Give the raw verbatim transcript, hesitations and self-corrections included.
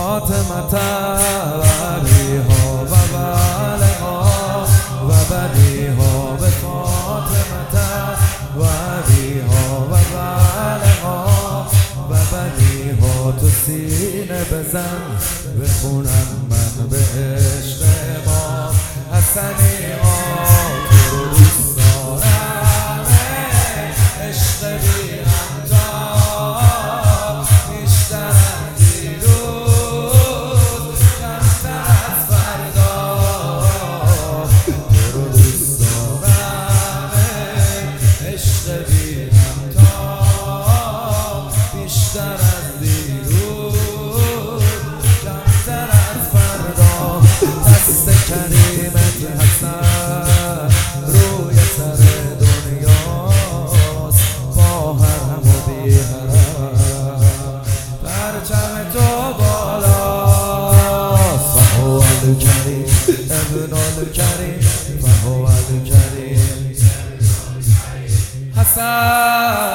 فاطمة وأبيها وبلغا وبنيها بفاطمة وأبيها وبلغا وبنيها تو سینه بزن بخونم من به عشق ما حسنی ها تو رو دوست دارم عشق بی همتا بیشتر از دیروز کمتر از فردا تو رو دوست دارم عشق بی همتا بیشتر از دیروز کمتر از فردا دست کریمت حسن روی سر دنیاست با حرم و بی حرم پرچم تو بالاست فهو الکریم ابن الکریم فهو الکریم حسن